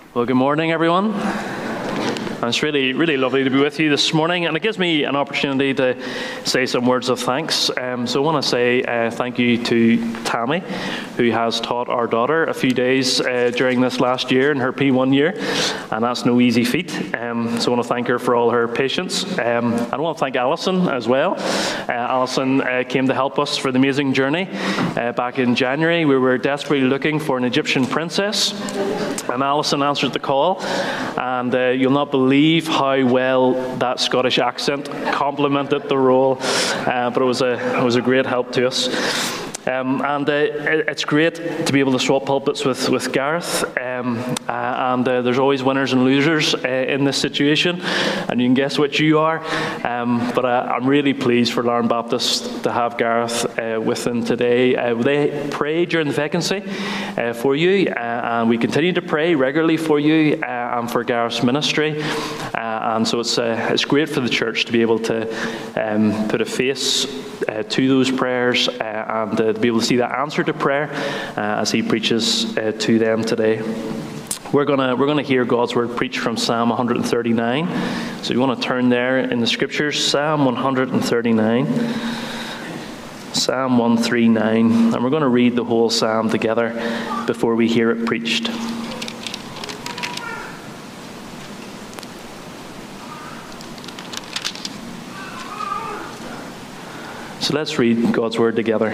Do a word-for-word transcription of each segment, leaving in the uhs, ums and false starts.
Well, good morning, everyone. And it's really, really lovely to be with you this morning, and it gives me an opportunity to say some words of thanks. Um, so I want to say uh, thank you to Tammy, who has taught our daughter a few days uh, during this last year in her P one year, and that's no easy feat. Um, so I want to thank her for all her patience. Um, and I want to thank Alison as well. Uh, Alison uh, came to help us for the amazing journey uh, back in January. We were desperately looking for an Egyptian princess, and Alison answered the call, and uh, you'll not believe believe how well that Scottish accent complemented the role, uh, but it was a it was a great help to us. Um, and uh, it's great to be able to swap pulpits with, with Gareth, um, uh, and uh, there's always winners and losers uh, in this situation, and you can guess which you are, um, but uh, I'm really pleased for Larne Baptist to have Gareth uh, with them today. Uh, they prayed during the vacancy uh, for you, uh, and we continue to pray regularly for you uh, and for Gareth's ministry, uh, and so it's, uh, it's great for the church to be able to um, put a face uh, to those prayers uh, and uh, to be able to see that answer to prayer uh, as he preaches uh, to them today. We're gonna we're gonna hear God's word preached from Psalm one thirty-nine. So you want to turn there in the scriptures, Psalm one thirty-nine. Psalm one thirty-nine, and we're going to read the whole psalm together before we hear it preached. So let's read God's word together.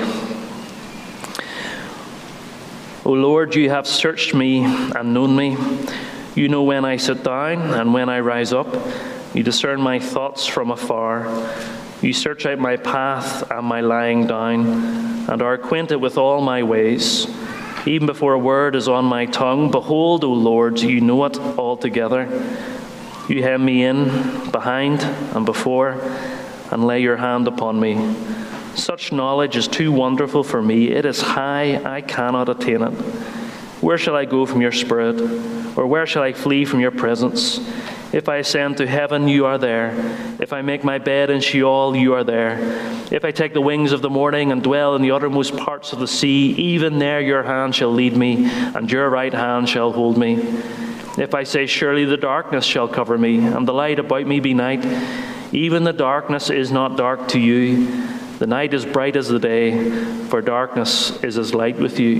O Lord, you have searched me and known me. You know when I sit down and when I rise up. You discern my thoughts from afar. You search out my path and my lying down, and are acquainted with all my ways. Even before a word is on my tongue, behold, O Lord, you know it altogether. You hem me in, behind and before, and lay your hand upon me. Such knowledge is too wonderful for me. It is high, I cannot attain it. Where shall I go from your spirit? Or where shall I flee from your presence? If I ascend to heaven, you are there. If I make my bed in Sheol, you are there. If I take the wings of the morning and dwell in the uttermost parts of the sea, even there your hand shall lead me, and your right hand shall hold me. If I say, surely the darkness shall cover me, and the light about me be night, even the darkness is not dark to you. The night is bright as the day, for darkness is as light with you.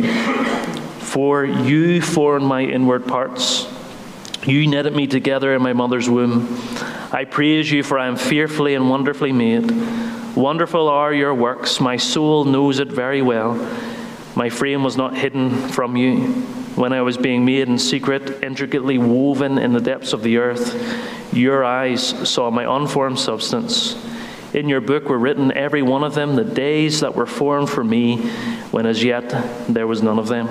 For you formed my inward parts. You knitted me together in my mother's womb. I praise you, for I am fearfully and wonderfully made. Wonderful are your works. My soul knows it very well. My frame was not hidden from you when I was being made in secret, intricately woven in the depths of the earth. Your eyes saw my unformed substance. In your book were written, every one of them, the days that were formed for me, when as yet there was none of them.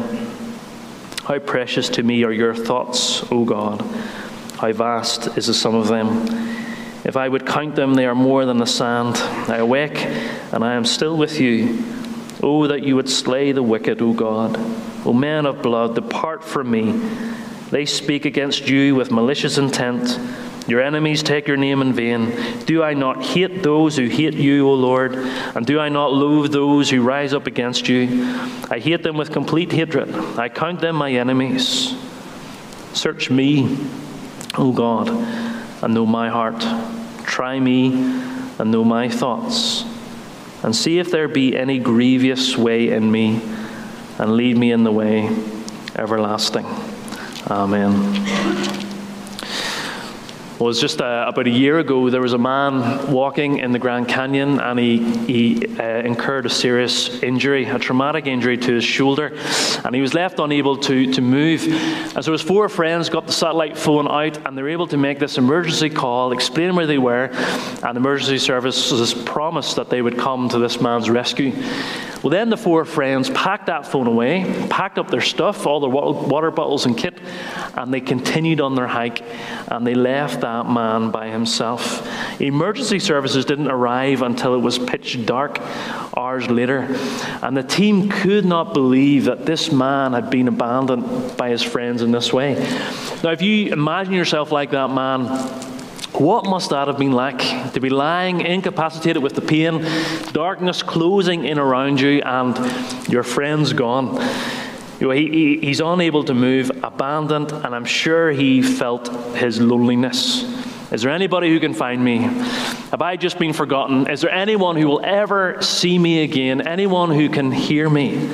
How precious to me are your thoughts, O God. How vast is the sum of them. If I would count them, they are more than the sand. I awake, and I am still with you. Oh, that you would slay the wicked, O God. O men of blood, depart from me. They speak against you with malicious intent. Your enemies take your name in vain. Do I not hate those who hate you, O Lord? And do I not loathe those who rise up against you? I hate them with complete hatred. I count them my enemies. Search me, O God, and know my heart. Try me and know my thoughts. And see if there be any grievous way in me, and lead me in the way everlasting. Amen. Well, it was just uh, about a year ago, there was a man walking in the Grand Canyon, and he, he uh, incurred a serious injury, a traumatic injury to his shoulder, and he was left unable to, to move. And so his four friends got the satellite phone out, and they were able to make this emergency call, explain where they were, and emergency services promised that they would come to this man's rescue. Well, then the four friends packed that phone away, packed up their stuff, all their water bottles and kit, and they continued on their hike, and they left that man by himself. Emergency services didn't arrive until it was pitch dark hours later, and the team could not believe that this man had been abandoned by his friends in this way. Now, if you imagine yourself like that man, what must that have been like, to be lying incapacitated with the pain, darkness closing in around you, and your friends gone? You know, he, he, he's unable to move, abandoned, and I'm sure he felt his loneliness. Is there anybody who can find me? Have I just been forgotten? Is there anyone who will ever see me again? Anyone who can hear me?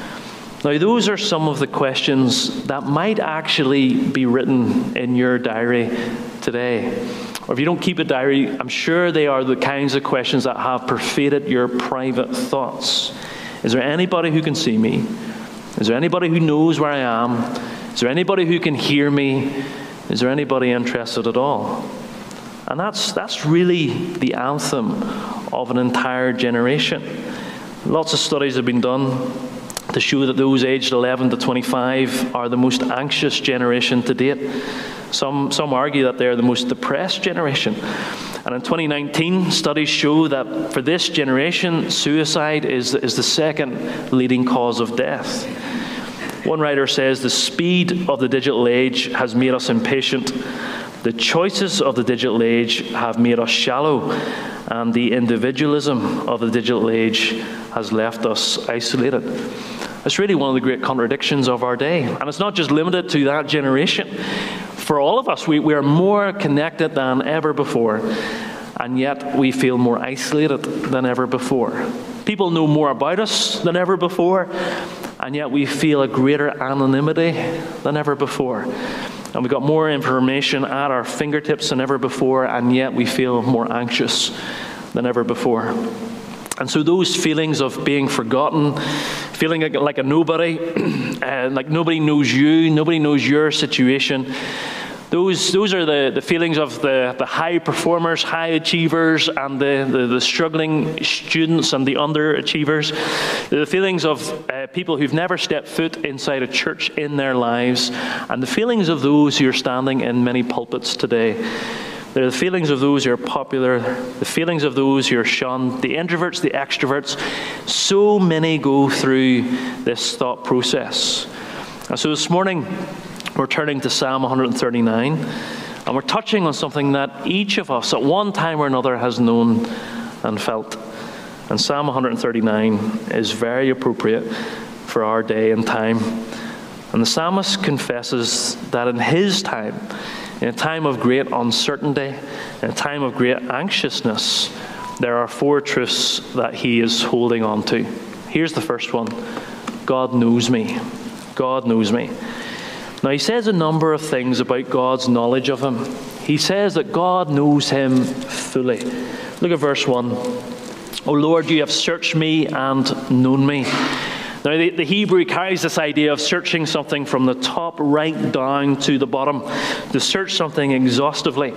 Now, those are some of the questions that might actually be written in your diary today. Or if you don't keep a diary, I'm sure they are the kinds of questions that have pervaded your private thoughts. Is there anybody who can see me? Is there anybody who knows where I am? Is there anybody who can hear me? Is there anybody interested at all? And that's, that's really the anthem of an entire generation. Lots of studies have been done to show that those aged eleven to twenty-five are the most anxious generation to date. Some, some argue that they're the most depressed generation. And in twenty nineteen, studies show that for this generation, suicide is, is the second leading cause of death. One writer says, the speed of the digital age has made us impatient. The choices of the digital age have made us shallow. And the individualism of the digital age has left us isolated. It's really one of the great contradictions of our day. And it's not just limited to that generation. For all of us, we, we are more connected than ever before, and yet we feel more isolated than ever before. People know more about us than ever before, and yet we feel a greater anonymity than ever before. And we've got more information at our fingertips than ever before, and yet we feel more anxious than ever before. And so those feelings of being forgotten, feeling like, like a nobody, uh, like nobody knows you, nobody knows your situation, those, those are the, the feelings of the, the high performers, high achievers, and the, the, the struggling students and the underachievers. The feelings of uh, people who've never stepped foot inside a church in their lives, and the feelings of those who are standing in many pulpits today. They're the feelings of those who are popular, the feelings of those who are shunned, the introverts, the extroverts. So many go through this thought process. And so this morning, we're turning to Psalm one thirty-nine, and we're touching on something that each of us at one time or another has known and felt. And Psalm one thirty-nine is very appropriate for our day and time. And the psalmist confesses that in his time, in a time of great uncertainty, in a time of great anxiousness, there are four truths that he is holding on to. Here's the first one. God knows me. God knows me. Now, he says a number of things about God's knowledge of him. He says that God knows him fully. Look at verse one. O Lord, you have searched me and known me. Now, the, the Hebrew carries this idea of searching something from the top right down to the bottom, to search something exhaustively.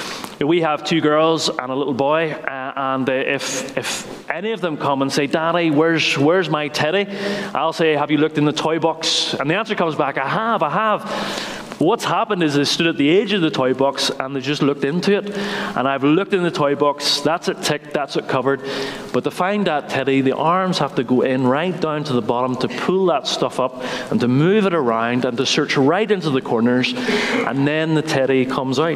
We have two girls and a little boy, uh, and uh, if if any of them come and say, Daddy, where's where's my teddy? I'll say, have you looked in the toy box? And the answer comes back, I have, I have. What's happened is they stood at the edge of the toy box and they just looked into it. And I've looked in the toy box, that's it ticked, that's it covered. But to find that teddy, the arms have to go in right down to the bottom to pull that stuff up and to move it around and to search right into the corners, and then the teddy comes out.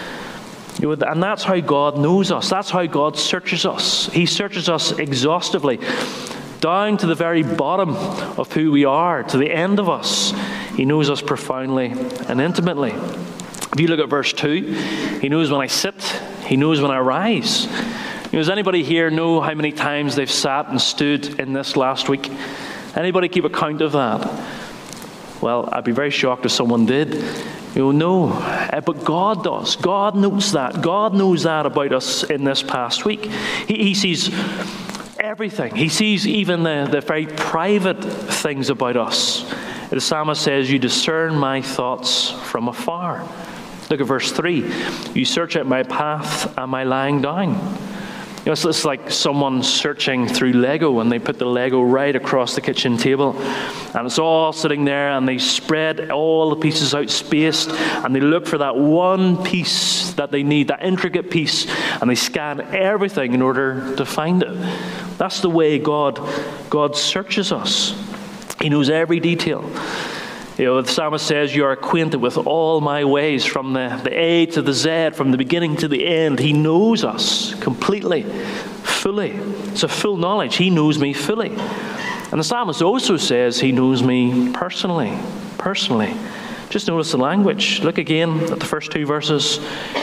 You know, and that's how God knows us. That's how God searches us. He searches us exhaustively, down to the very bottom of who we are, to the end of us. He knows us profoundly and intimately. If you look at verse two, he knows when I sit, he knows when I rise. You know, does anybody here know how many times they've sat and stood in this last week? Anybody keep account of that? Well, I'd be very shocked if someone did. You know, no, uh, but God does. God knows that. God knows that about us in this past week. He, he sees everything. He sees even the, the very private things about us. The psalmist says, you discern my thoughts from afar. Look at verse three. You search out my path and my lying down. You know, it's, it's like someone searching through Lego, and they put the Lego right across the kitchen table, and it's all sitting there, and they spread all the pieces out spaced, and they look for that one piece that they need, that intricate piece, and they scan everything in order to find it. That's the way God, God searches us. He knows every detail. You know, the psalmist says, you are acquainted with all my ways, from the, the A to the Z, from the beginning to the end. He knows us completely, fully. It's a full knowledge. He knows me fully. And the psalmist also says he knows me personally. Personally. Just notice the language. Look again at the first two verses.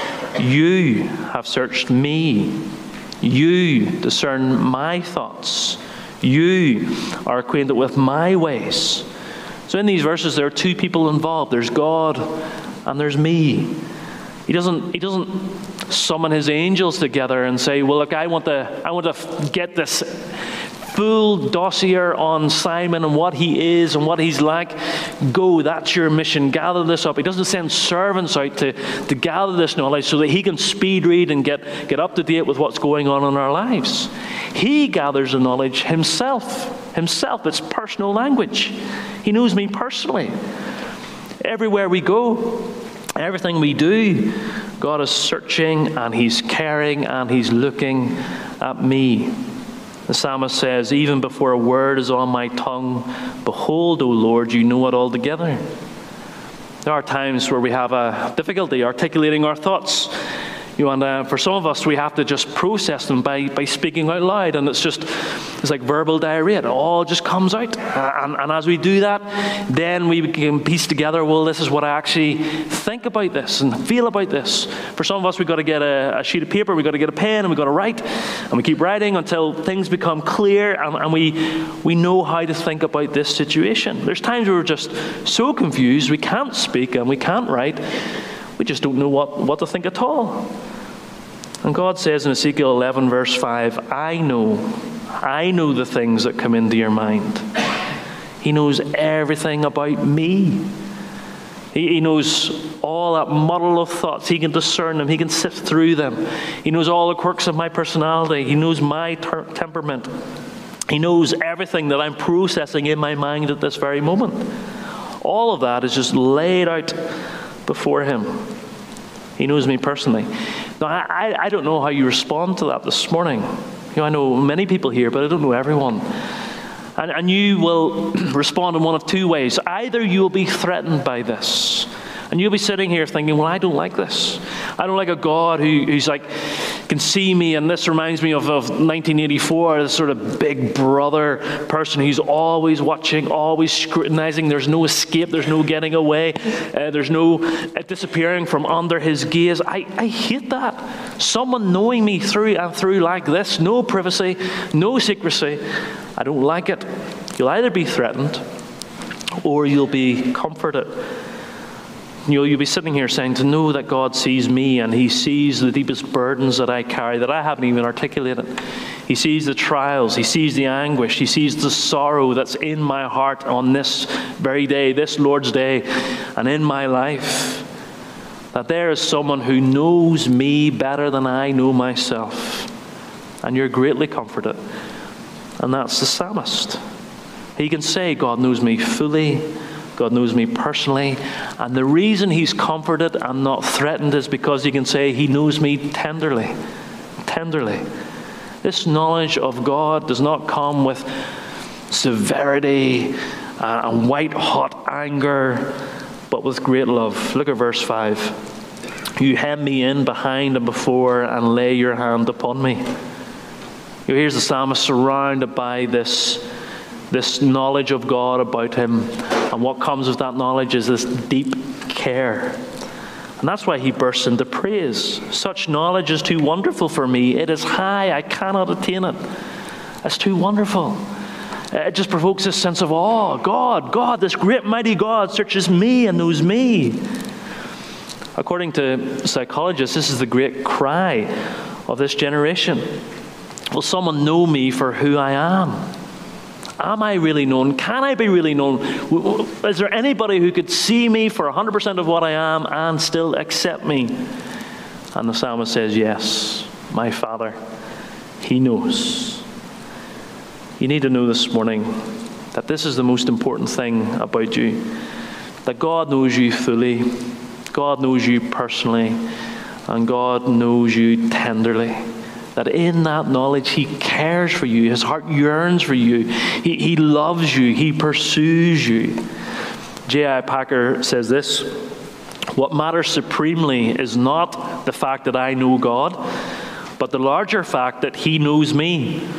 You have searched me. You discern my thoughts. You are acquainted with my ways. So in these verses, there are two people involved. There's God and there's me. He doesn't, he doesn't summon his angels together and say, well, look, I want to, I want to get this full dossier on Simon and what he is and what he's like. Go, that's your mission. Gather this up. He doesn't send servants out to, to gather this knowledge so that he can speed read and get, get up to date with what's going on in our lives. He gathers the knowledge himself. Himself. It's personal language. He knows me personally. Everywhere we go, everything we do, God is searching and he's caring and he's looking at me. The psalmist says, even before a word is on my tongue, behold, O Lord, you know it altogether. There are times where we have a difficulty articulating our thoughts. You know, and uh, for some of us, we have to just process them by, by speaking out loud. And it's just, it's like verbal diarrhea. It all just comes out. Uh, and, and as we do that, then we can piece together, well, this is what I actually think about this and feel about this. For some of us, we've got to get a, a sheet of paper, we've got to get a pen, and we've got to write. And we keep writing until things become clear and, and we, we know how to think about this situation. There's times where we're just so confused, we can't speak and we can't write. We just don't know what, what to think at all. And God says in Ezekiel eleven, verse five, I know, I know the things that come into your mind. He knows everything about me. He, he knows all that muddle of thoughts. He can discern them. He can sift through them. He knows all the quirks of my personality. He knows my ter- temperament. He knows everything that I'm processing in my mind at this very moment. All of that is just laid out before him. He knows me personally. Now, I, I don't know how you respond to that this morning. You know, I know many people here, but I don't know everyone. And, and you will respond in one of two ways. Either you will be threatened by this, and you'll be sitting here thinking, well, I don't like this. I don't like a God who, who's like, can see me, and this reminds me of, of nineteen eighty-four, this sort of big brother person who's always watching, always scrutinizing. There's no escape, there's no getting away, uh, there's no uh, disappearing from under his gaze. I, I hate that. Someone knowing me through and through like this, no privacy, no secrecy. I don't like it. You'll either be threatened or you'll be comforted. You know, you'll be sitting here saying, to know that God sees me and he sees the deepest burdens that I carry that I haven't even articulated. He sees the trials, he sees the anguish, he sees the sorrow that's in my heart on this very day, this Lord's Day, and in my life. That there is someone who knows me better than I know myself. And you're greatly comforted. And that's the psalmist. He can say, God knows me fully. God knows me personally. And the reason he's comforted and not threatened is because he can say he knows me tenderly. Tenderly. This knowledge of God does not come with severity uh, and white-hot anger, but with great love. Look at verse five. You hem me in behind and before and lay your hand upon me. You know, here's the psalmist surrounded by this This knowledge of God about him. And what comes with that knowledge is this deep care. And that's why he bursts into praise. Such knowledge is too wonderful for me. It is high. I cannot attain it. It's too wonderful. It just provokes this sense of awe. God, God, this great mighty God searches me and knows me. According to psychologists, this is the great cry of this generation. Will someone know me for who I am? Am I really known? Can I be really known? Is there anybody who could see me for one hundred percent of what I am and still accept me? And the psalmist says, yes, my Father, he knows. You need to know this morning that this is the most important thing about you. That God knows you fully. God knows you personally. And God knows you tenderly. That in that knowledge, he cares for you. His heart yearns for you. He, he loves you. He pursues you. J I Packer says this, what matters supremely is not the fact that I know God, but the larger fact that he knows me.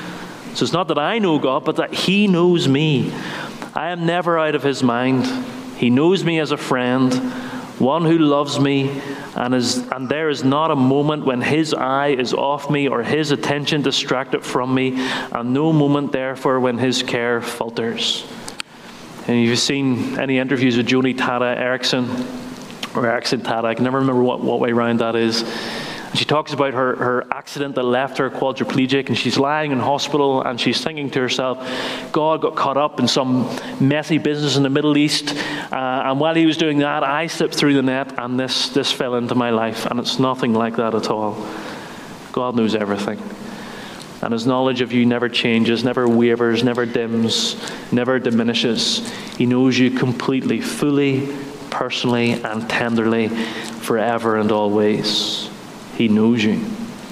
So it's not that I know God, but that he knows me. I am never out of his mind. He knows me as a friend, one who loves me, and is and there is not a moment when his eye is off me or his attention distracted from me, and no moment, therefore, when his care falters. And if you've seen any interviews with Joni Tada Erickson, or Erickson Tada, I can never remember what, what way round that is. And she talks about her, her accident that left her quadriplegic, and she's lying in hospital, and she's thinking to herself, God got caught up in some messy business in the Middle East, uh, and while he was doing that, I slipped through the net, and this, this fell into my life, and it's nothing like that at all. God knows everything. And his knowledge of you never changes, never wavers, never dims, never diminishes. He knows you completely, fully, personally, and tenderly, forever and always. He knows you.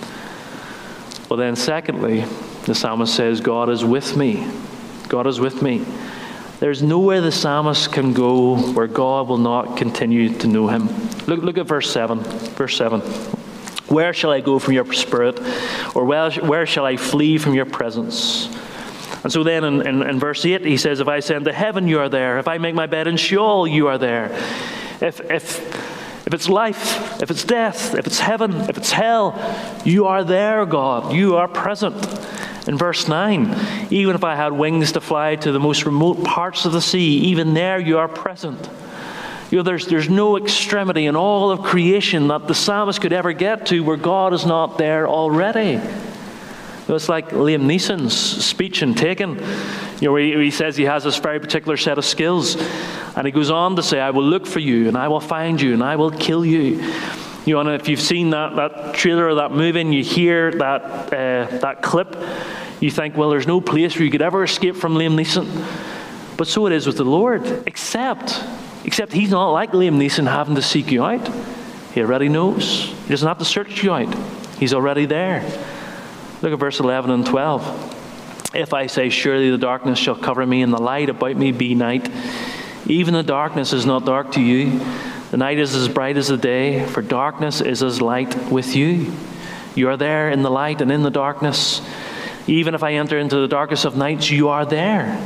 Well then, secondly, the psalmist says, God is with me. God is with me. There's nowhere the psalmist can go where God will not continue to know him. Look, look at verse seven. Verse seven. Where shall I go from your spirit? Or where, where shall I flee from your presence? And so then in, in, in verse eight, he says, if I ascend to heaven, you are there. If I make my bed in Sheol, you are there. If, if, if it's life, if it's death, if it's heaven, if it's hell, you are there, God. You are present. In verse nine, even if I had wings to fly to the most remote parts of the sea, even there you are present. You know, there's, there's no extremity in all of creation that the psalmist could ever get to where God is not there already. You know, it's like Liam Neeson's speech in Taken, you know, where he, where he says he has this very particular set of skills. And he goes on to say, I will look for you, and I will find you, and I will kill you. You know, and if you've seen that, that trailer or that movie, and you hear that, uh, that clip, you think, well, there's no place where you could ever escape from Liam Neeson. But so it is with the Lord, except... Except he's not like Liam Neeson having to seek you out. He already knows. He doesn't have to search you out. He's already there. Look at verse eleven and twelve. If I say, surely the darkness shall cover me, and the light about me be night, even the darkness is not dark to you. The night is as bright as the day, for darkness is as light with you. You are there in the light and in the darkness. Even if I enter into the darkest of nights, you are there.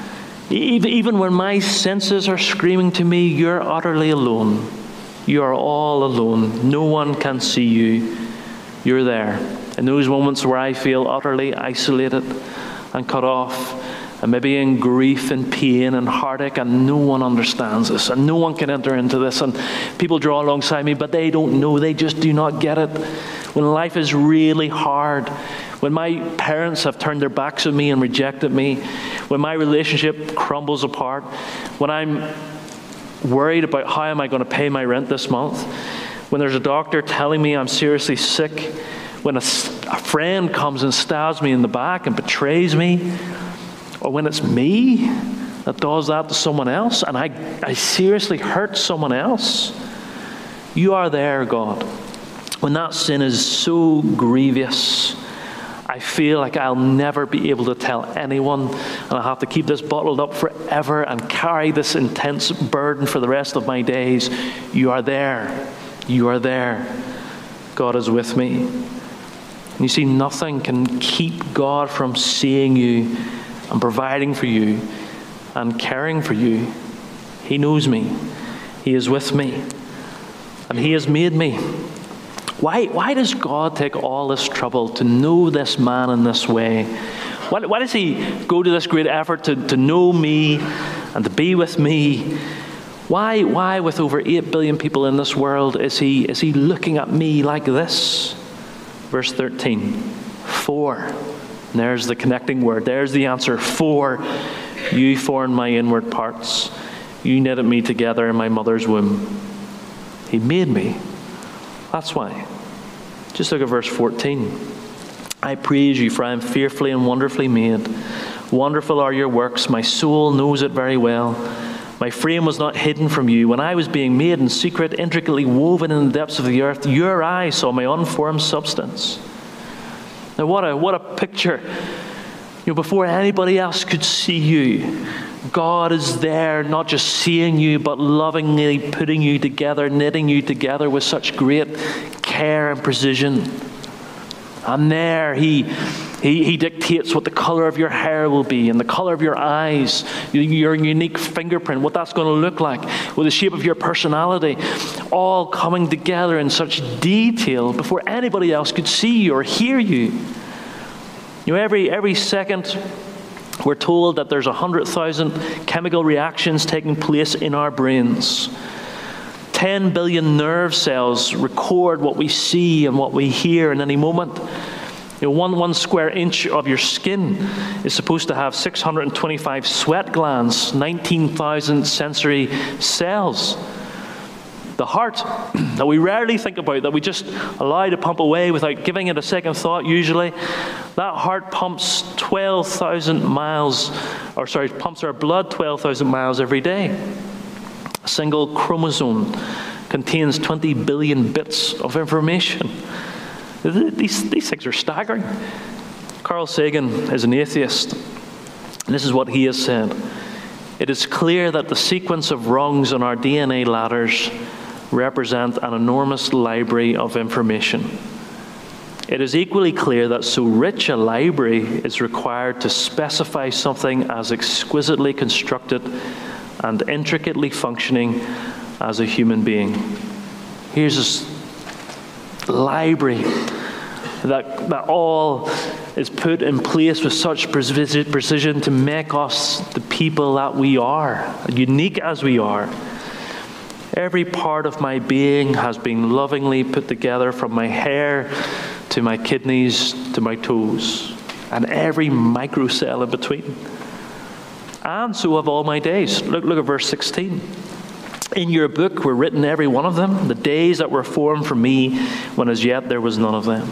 Even when my senses are screaming to me, you're utterly alone. You are all alone. No one can see you. You're there. In those moments where I feel utterly isolated and cut off, and maybe in grief and pain and heartache, and no one understands this, and no one can enter into this, and people draw alongside me, but they don't know. They just do not get it. When life is really hard, when my parents have turned their backs on me and rejected me, when my relationship crumbles apart, when I'm worried about how am I going to pay my rent this month, when there's a doctor telling me I'm seriously sick, when a, a friend comes and stabs me in the back and betrays me, or when it's me that does that to someone else and I, I seriously hurt someone else, you are there, God. When that sin is so grievous, I feel like I'll never be able to tell anyone, and I'll have to keep this bottled up forever and carry this intense burden for the rest of my days. You are there. You are there. God is with me. And you see, nothing can keep God from seeing you and providing for you and caring for you. He knows me. He is with me. And he has made me. Why, why does God take all this trouble to know this man in this way? Why, why does he go to this great effort to, to know me and to be with me? Why, why, with over eight billion people in this world, is he, is he looking at me like this? Verse thirteen, for. And there's the connecting word. There's the answer. For you formed my inward parts. You knitted me together in my mother's womb. He made me. That's why. Just look at verse fourteen. I praise you, for I am fearfully and wonderfully made. Wonderful are your works. My soul knows it very well. My frame was not hidden from you. When I was being made in secret, intricately woven in the depths of the earth, your eye saw my unformed substance. Now what a, what a picture. You know, before anybody else could see you, God is there, not just seeing you, but lovingly putting you together, knitting you together with such great care and precision. And there, he, He, he dictates what the color of your hair will be and the color of your eyes, your unique fingerprint, what that's going to look like, with the shape of your personality, all coming together in such detail before anybody else could see you or hear you. You know, every, every second we're told that there's one hundred thousand chemical reactions taking place in our brains. ten billion nerve cells record what we see and what we hear in any moment. You know, one, one square inch of your skin is supposed to have six hundred twenty-five sweat glands, nineteen thousand sensory cells. The heart, that we rarely think about, that we just allow to pump away without giving it a second thought usually, that heart pumps twelve thousand miles, or sorry, pumps our blood twelve thousand miles every day. A single chromosome contains twenty billion bits of information. These, these things are staggering. Carl Sagan is an atheist, and this is what he has said. It is clear that the sequence of rungs on our D N A ladders represent an enormous library of information. It is equally clear that so rich a library is required to specify something as exquisitely constructed and intricately functioning as a human being. Here's this library that, that all is put in place with such precision to make us the people that we are, unique as we are. Every part of my being has been lovingly put together, from my hair to my kidneys to my toes, and every microcell in between. And so have all my days. Look, look at verse sixteen. In your book were written, every one of them, the days that were formed for me, when as yet there was none of them.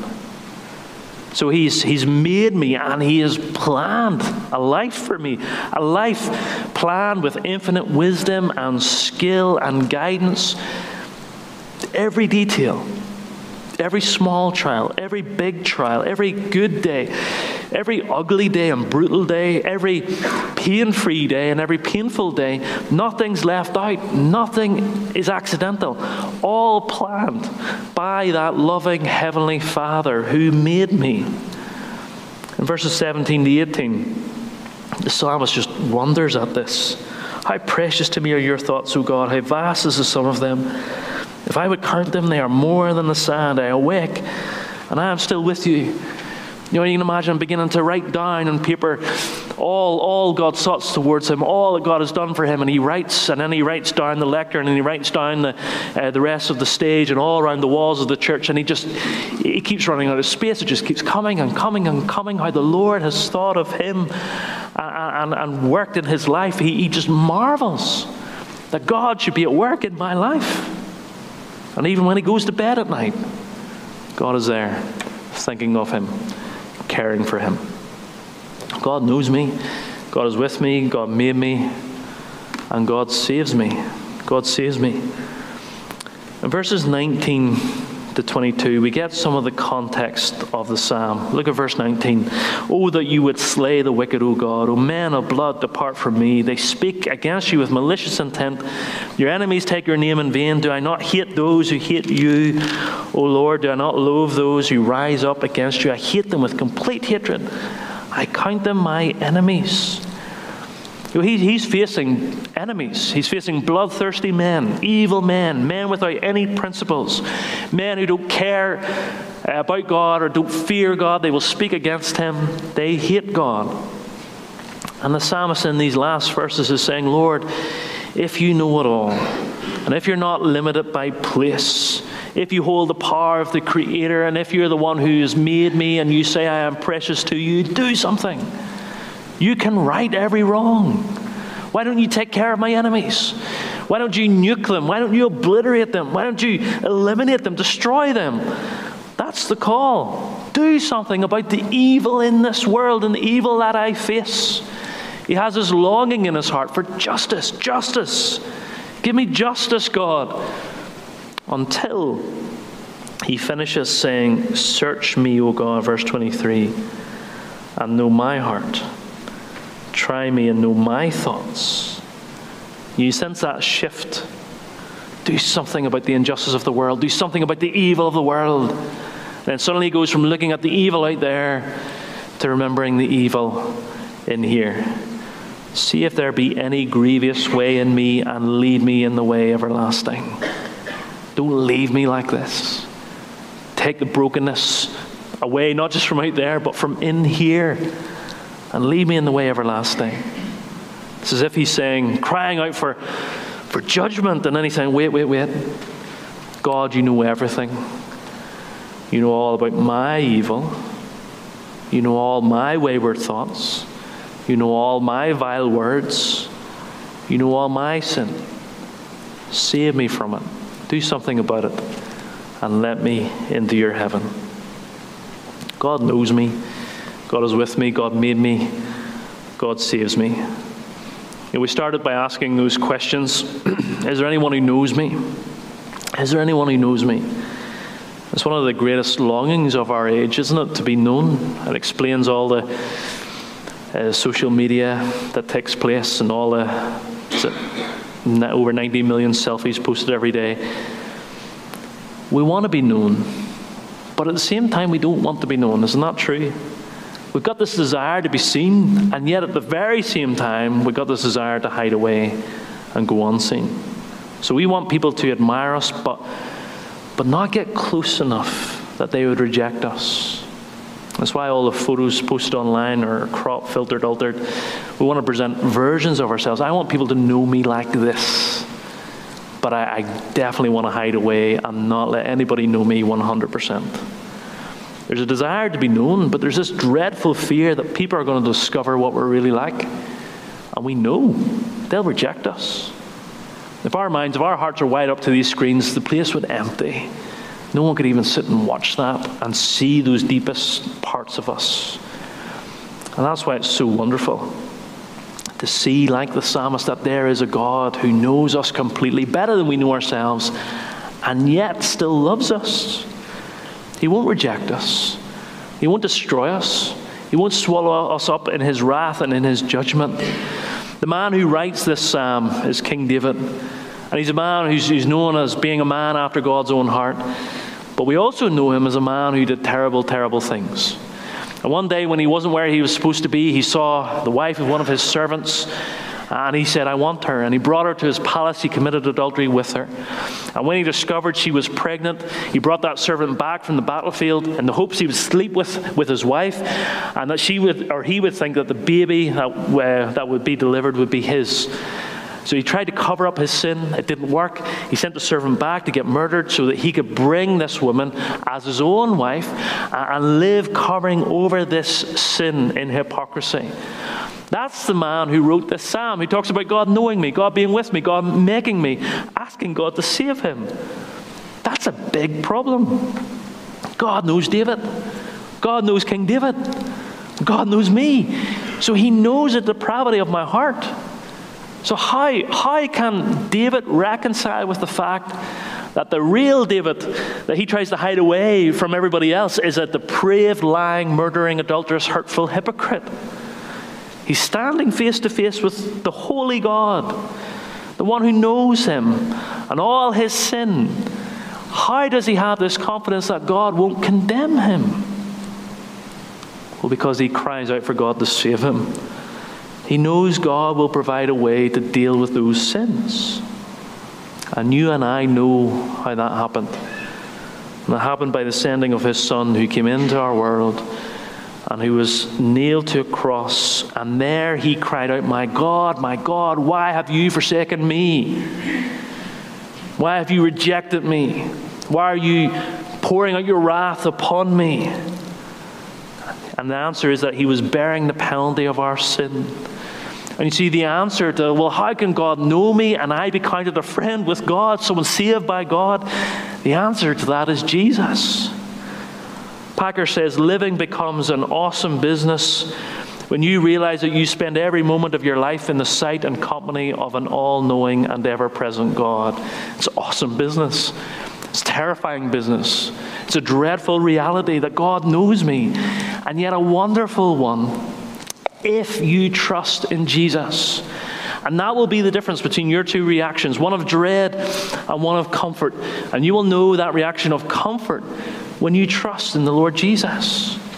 So he's, he's made me, and he has planned a life for me, a life planned with infinite wisdom and skill and guidance. Every detail, every small trial, every big trial, every good day, every ugly day and brutal day, every pain-free day and every painful day, nothing's left out. Nothing is accidental. All planned by that loving Heavenly Father who made me. In verses seventeen to eighteen, the psalmist just wonders at this. How precious to me are your thoughts, O God. How vast is the sum of them. If I would count them, they are more than the sand. I awake, and I am still with you. You know, you can imagine beginning to write down on paper all, all God's thoughts towards him, all that God has done for him, and he writes, and then he writes down the lectern, and he writes down the uh, the rest of the stage and all around the walls of the church, and he just, he keeps running out of space. It just keeps coming and coming and coming, how the Lord has thought of him and, and, and worked in his life. He, he just marvels that God should be at work in my life. And even when he goes to bed at night, God is there, thinking of him, caring for him. God knows me. God is with me. God made me. And God saves me. God saves me. In verses nineteen to twenty-two, we get some of the context of the psalm. Look at verse nineteen. Oh, that you would slay the wicked, O God. O men of blood, depart from me. They speak against you with malicious intent. Your enemies take your name in vain. Do I not hate those who hate you? O Lord, do I not loathe those who rise up against you? I hate them with complete hatred. I count them my enemies. You know, he, he's facing enemies. He's facing bloodthirsty men, evil men, men without any principles, men who don't care about God or don't fear God. They will speak against him. They hate God. And the psalmist in these last verses is saying, Lord, if you know it all, and if you're not limited by place, if you hold the power of the Creator, and if you're the one who has made me, and you say I am precious to you, do something. You can right every wrong. Why don't you take care of my enemies? Why don't you nuke them? Why don't you obliterate them? Why don't you eliminate them, destroy them? That's the call. Do something about the evil in this world and the evil that I face. He has this longing in his heart for justice, justice. Give me justice, God. Until he finishes saying, search me, O God, verse twenty-three, and know my heart. Try me and know my thoughts. You sense that shift. Do something about the injustice of the world. Do something about the evil of the world. And then suddenly he goes from looking at the evil out there to remembering the evil in here. See if there be any grievous way in me, and lead me in the way everlasting. Don't leave me like this. Take the brokenness away, not just from out there, but from in here, and lead me in the way everlasting. It's as if he's saying, crying out for, for judgment, and then he's saying, wait, wait, wait. God, you know everything. You know all about my evil. You know all my wayward thoughts. You know all my vile words. You know all my sin. Save me from it. Do something about it. And let me into your heaven. God knows me. God is with me. God made me. God saves me. You know, we started by asking those questions. Is there anyone who knows me? Is there anyone who knows me? It's one of the greatest longings of our age, isn't it? To be known. It explains all the uh, social media that takes place and all the is it, over ninety million selfies posted every day. We want to be known, but at the same time we don't want to be known. Isn't that true? We've got this desire to be seen, and yet at the very same time we've got this desire to hide away and go unseen. So we want people to admire us, but but not get close enough that they would reject us. That's why all the photos posted online are cropped, filtered, altered. We want to present versions of ourselves. I want people to know me like this. But I, I definitely want to hide away and not let anybody know me one hundred percent. There's a desire to be known, but there's this dreadful fear that people are going to discover what we're really like. And we know they'll reject us. If our minds, if our hearts are wide up to these screens, the place would empty. No one could even sit and watch that and see those deepest parts of us. And that's why it's so wonderful to see, like the psalmist, that there is a God who knows us completely, better than we know ourselves, and yet still loves us. He won't reject us. He won't destroy us. He won't swallow us up in his wrath and in his judgment. The man who writes this psalm is King David. And he's a man who's, who's known as being a man after God's own heart. But we also know him as a man who did terrible, terrible things. And one day when he wasn't where he was supposed to be, he saw the wife of one of his servants, and he said, I want her. And he brought her to his palace. He committed adultery with her. And when he discovered she was pregnant, he brought that servant back from the battlefield in the hopes he would sleep with, with his wife, and that she would, or he would think that the baby that, uh, that would be delivered would be his. So he tried to cover up his sin. It didn't work. He sent the servant back to get murdered so that he could bring this woman as his own wife and live covering over this sin in hypocrisy. That's the man who wrote this psalm. He talks about God knowing me, God being with me, God making me, asking God to save him. That's a big problem. God knows David. God knows King David. God knows me. So he knows the depravity of my heart. So how, how can David reconcile with the fact that the real David that he tries to hide away from everybody else is a depraved, lying, murdering, adulterous, hurtful hypocrite? He's standing face to face with the holy God, the one who knows him and all his sin. How does he have this confidence that God won't condemn him? Well, because he cries out for God to save him. He knows God will provide a way to deal with those sins. And you and I know how that happened. And it happened by the sending of his Son, who came into our world and who was nailed to a cross. And there he cried out, my God, my God, why have you forsaken me? Why have you rejected me? Why are you pouring out your wrath upon me? And the answer is that he was bearing the penalty of our sin. And you see, the answer to, well, how can God know me and I be counted a friend with God, someone saved by God? The answer to that is Jesus. Packer says, living becomes an awesome business when you realize that you spend every moment of your life in the sight and company of an all-knowing and ever-present God. It's awesome business. It's terrifying business. It's a dreadful reality that God knows me, and yet a wonderful one if you trust in Jesus. And that will be the difference between your two reactions, one of dread and one of comfort. And you will know that reaction of comfort when you trust in the Lord Jesus.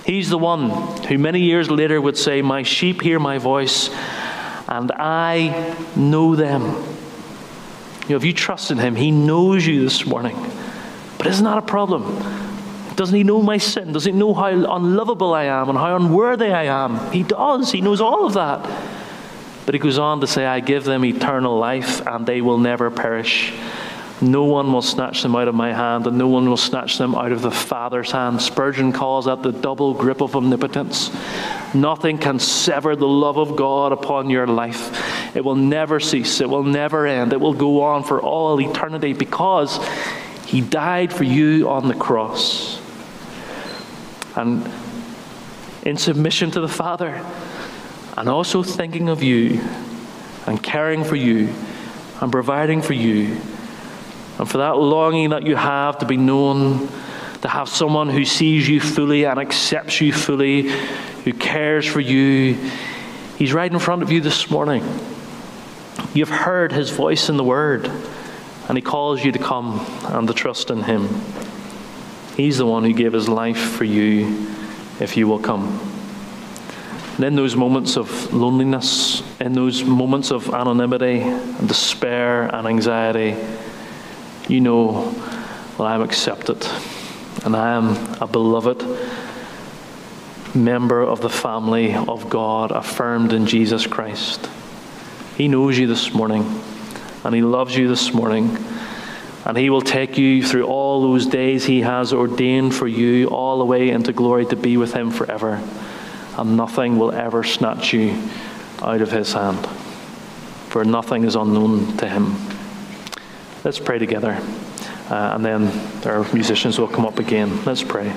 He's the one who many years later would say, "My sheep hear my voice, and I know them." You know, if you trust in him, he knows you this morning. But isn't that a problem? Doesn't he know my sin? Does he know how unlovable I am and how unworthy I am? He does. He knows all of that. But he goes on to say, "I give them eternal life, and they will never perish. No one will snatch them out of my hand, and no one will snatch them out of the Father's hand." Spurgeon calls that the double grip of omnipotence. Nothing can sever the love of God upon your life. It will never cease. It will never end. It will go on for all eternity because he died for you on the cross. And in submission to the Father, and also thinking of you, and caring for you, and providing for you, and for that longing that you have to be known, to have someone who sees you fully and accepts you fully, who cares for you, he's right in front of you this morning. You've heard his voice in the Word, and he calls you to come and to trust in him. He's the one who gave his life for you if you will come. And in those moments of loneliness, in those moments of anonymity and despair and anxiety, you know, well, I'm accepted, and I am a beloved member of the family of God, affirmed in Jesus Christ. He knows you this morning, and he loves you this morning. And he will take you through all those days he has ordained for you, all the way into glory to be with him forever. And nothing will ever snatch you out of his hand, for nothing is unknown to him. Let's pray together, uh, and then our musicians will come up again. Let's pray.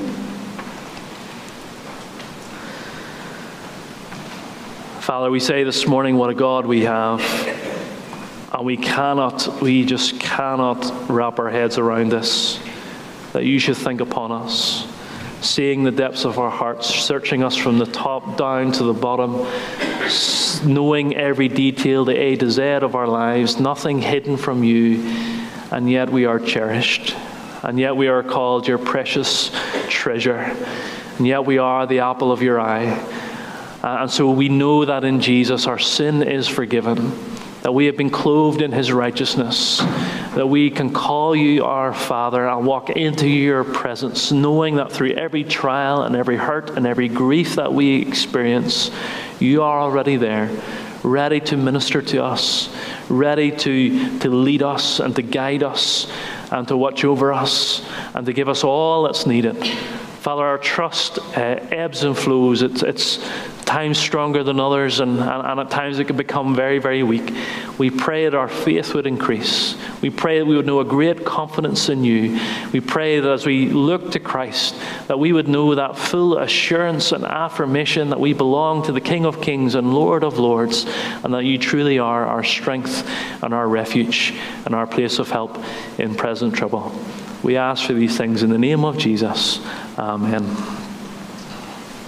Father, we say this morning what a God we have. And we cannot, we just cannot wrap our heads around this, that you should think upon us, seeing the depths of our hearts, searching us from the top down to the bottom, knowing every detail, the A to Z of our lives, nothing hidden from you, and yet we are cherished, and yet we are called your precious treasure, and yet we are the apple of your eye. And so we know that in Jesus our sin is forgiven, that we have been clothed in his righteousness, that we can call you our Father and walk into your presence, knowing that through every trial and every hurt and every grief that we experience, you are already there, ready to minister to us, ready to, to lead us and to guide us and to watch over us and to give us all that's needed. Father, our trust uh, ebbs and flows. It's, it's times stronger than others, and, and, and at times it can become very, very weak. We pray that our faith would increase. We pray that we would know a great confidence in you. We pray that as we look to Christ, that we would know that full assurance and affirmation that we belong to the King of Kings and Lord of Lords, and that you truly are our strength and our refuge and our place of help in present trouble. We ask for these things in the name of Jesus. Amen.